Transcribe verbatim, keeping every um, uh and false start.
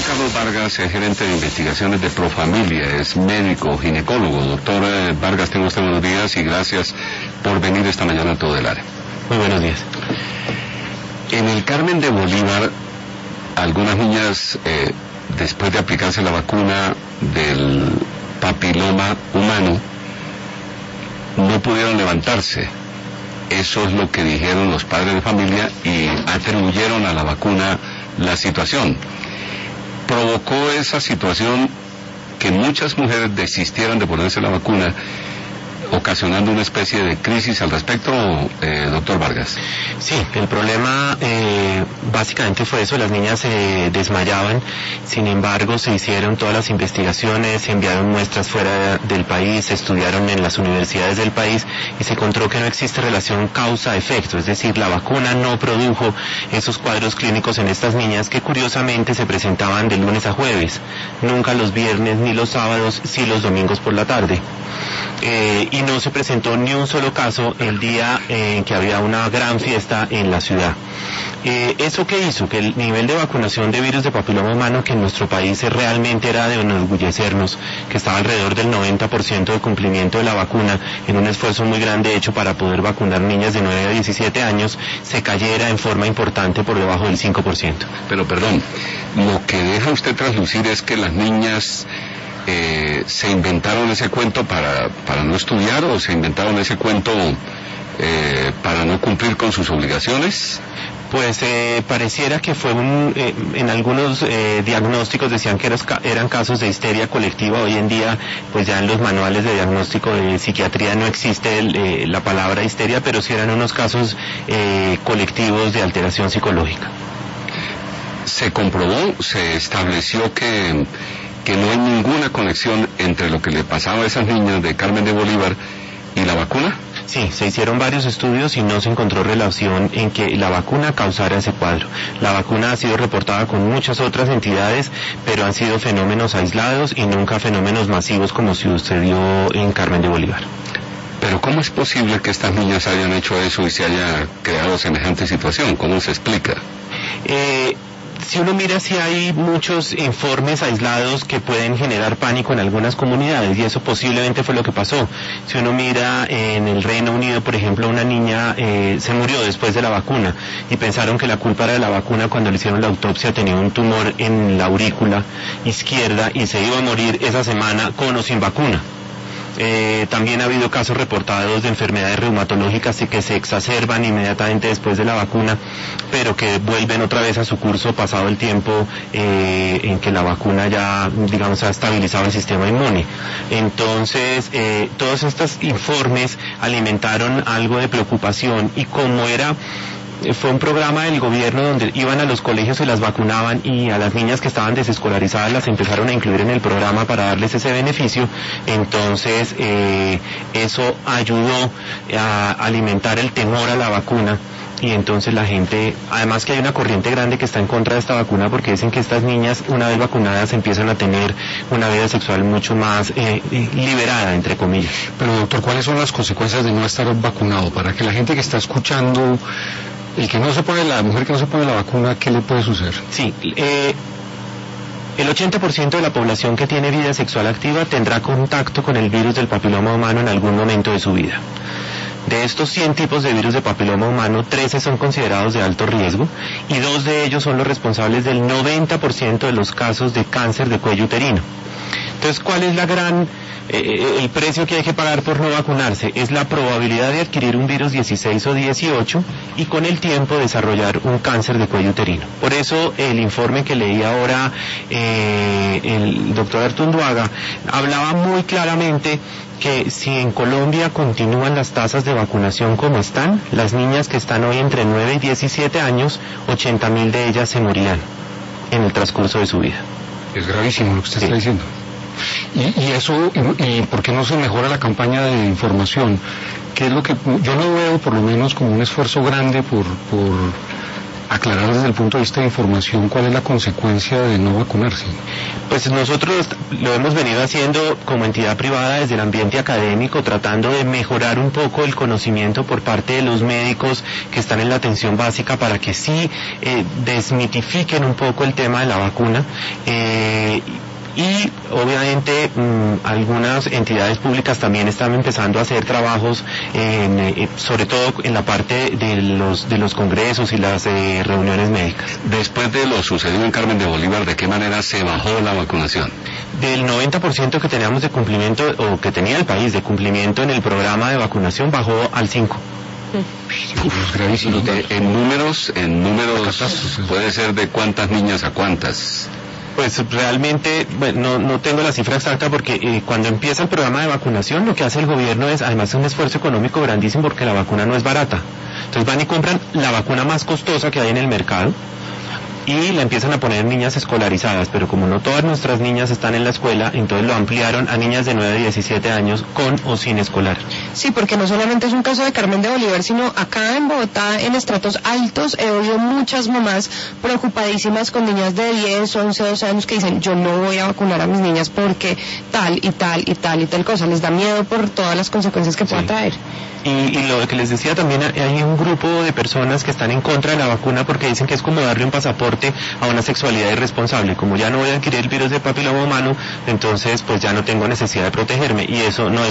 Carlos Vargas es gerente de investigaciones de Profamilia, es médico, ginecólogo. Doctor eh, Vargas, tengo usted buenos días y gracias por venir esta mañana a Todo el Área. Muy buenos días. En el Carmen de Bolívar, algunas niñas, eh, después de aplicarse la vacuna del papiloma humano, no pudieron levantarse. Eso es lo que dijeron los padres de familia y atribuyeron a la vacuna la situación. Provocó esa situación que muchas mujeres desistieran de ponerse la vacuna, ocasionando una especie de crisis al respecto, eh, doctor Vargas. Sí, el problema eh, básicamente fue eso, las niñas se desmayaban, sin embargo se hicieron todas las investigaciones, se enviaron muestras fuera del país, se estudiaron en las universidades del país y se encontró que no existe relación causa-efecto, es decir, la vacuna no produjo esos cuadros clínicos en estas niñas que curiosamente se presentaban de lunes a jueves, nunca los viernes ni los sábados, sí los domingos por la tarde. Eh, y no se presentó ni un solo caso el día en que había una gran fiesta en la ciudad. Eh, ¿Eso qué hizo? Que el nivel de vacunación de virus de papiloma humano que en nuestro país realmente era de enorgullecernos, que estaba alrededor del noventa por ciento de cumplimiento de la vacuna, en un esfuerzo muy grande hecho para poder vacunar niñas de nueve a diecisiete años, se cayera en forma importante por debajo del cinco por ciento. Pero perdón, lo que deja usted traslucir es que las niñas eh, se inventaron ese cuento para, para no estudiar, o se inventaron ese cuento eh, para no cumplir con sus obligaciones. Pues eh, pareciera que fue un, eh, en algunos eh, diagnósticos decían que eran, eran casos de histeria colectiva. Hoy en día, pues ya en los manuales de diagnóstico de psiquiatría no existe el, eh, la palabra histeria, pero sí eran unos casos eh, colectivos de alteración psicológica. Se comprobó, se estableció que, que no hay ninguna conexión entre lo que le pasaba a esas niñas de Carmen de Bolívar y la vacuna. Sí, se hicieron varios estudios y no se encontró relación en que la vacuna causara ese cuadro. La vacuna ha sido reportada con muchas otras entidades, pero han sido fenómenos aislados y nunca fenómenos masivos como sucedió en Carmen de Bolívar. Pero ¿cómo es posible que estas niñas hayan hecho eso y se haya creado semejante situación? ¿Cómo se explica? Eh... Si uno mira, si hay muchos informes aislados que pueden generar pánico en algunas comunidades, y eso posiblemente fue lo que pasó. Si uno mira en el Reino Unido, por ejemplo, una niña eh, se murió después de la vacuna y pensaron que la culpa era de la vacuna. Cuando le hicieron la autopsia tenía un tumor en la aurícula izquierda y se iba a morir esa semana con o sin vacuna. Eh, también ha habido casos reportados de enfermedades reumatológicas y que se exacerban inmediatamente después de la vacuna, pero que vuelven otra vez a su curso pasado el tiempo eh, en que la vacuna ya, digamos, ha estabilizado el sistema inmune. Entonces, eh, todos estos informes alimentaron algo de preocupación, y como era... fue un programa del gobierno donde iban a los colegios y las vacunaban, y a las niñas que estaban desescolarizadas las empezaron a incluir en el programa para darles ese beneficio. Entonces eh, eso ayudó a alimentar el temor a la vacuna, y entonces la gente, además que hay una corriente grande que está en contra de esta vacuna porque dicen que estas niñas, una vez vacunadas, empiezan a tener una vida sexual mucho más eh, liberada, entre comillas. Pero doctor, ¿cuáles son las consecuencias de no estar vacunado? Para que la gente que está escuchando, el que no se pone, la mujer que no se pone la vacuna, ¿qué le puede suceder? Sí, eh, el ochenta por ciento de la población que tiene vida sexual activa tendrá contacto con el virus del papiloma humano en algún momento de su vida. De estos cien tipos de virus de papiloma humano, trece son considerados de alto riesgo, y dos de ellos son los responsables del noventa por ciento de los casos de cáncer de cuello uterino. Entonces, ¿cuál es la gran, eh, el precio que hay que pagar por no vacunarse? Es la probabilidad de adquirir un virus dieciséis o dieciocho y con el tiempo desarrollar un cáncer de cuello uterino. Por eso el informe que leí ahora eh, el doctor Artunduaga hablaba muy claramente que si en Colombia continúan las tasas de vacunación como están, las niñas que están hoy entre nueve y diecisiete años, ochenta mil de ellas se morirán en el transcurso de su vida. Es gravísimo lo que usted sí. está diciendo. Y, y eso, y, y ¿por qué no se mejora la campaña de información? ¿Qué es lo que yo no veo, por lo menos, como un esfuerzo grande por, por aclarar desde el punto de vista de información cuál es la consecuencia de no vacunarse. Pues nosotros lo hemos venido haciendo como entidad privada desde el ambiente académico, tratando de mejorar un poco el conocimiento por parte de los médicos que están en la atención básica para que sí eh, desmitifiquen un poco el tema de la vacuna. Eh, Y obviamente mmm, algunas entidades públicas también están empezando a hacer trabajos, en, eh, sobre todo en la parte de los de los congresos y las eh, reuniones médicas. Después de lo sucedido en Carmen de Bolívar, ¿de qué manera se bajó la vacunación? Del noventa por ciento que teníamos de cumplimiento, o que tenía el país de cumplimiento en el programa de vacunación, bajó al cinco por ciento. Uf, es gravísimo. Eh, en números, en números, puede ser de cuántas niñas a cuántas. Pues realmente, bueno, no, no tengo la cifra exacta porque eh, cuando empieza el programa de vacunación lo que hace el gobierno es, además es un esfuerzo económico grandísimo porque la vacuna no es barata. Entonces van y compran la vacuna más costosa que hay en el mercado y la empiezan a poner en niñas escolarizadas, pero como no todas nuestras niñas están en la escuela, entonces lo ampliaron a niñas de nueve a diecisiete años con o sin escolar. Sí, porque no solamente es un caso de Carmen de Bolívar, sino acá en Bogotá, en estratos altos, he oído muchas mamás preocupadísimas con niñas de diez, once, doce años que dicen, yo no voy a vacunar a mis niñas porque tal y tal y tal y tal cosa, les da miedo por todas las consecuencias que pueda Sí. traer. Y, y lo que les decía también, hay un grupo de personas que están en contra de la vacuna porque dicen que es como darle un pasaporte a una sexualidad irresponsable. Como ya no voy a adquirir el virus de papiloma humano, entonces pues ya no tengo necesidad de protegerme, y eso no es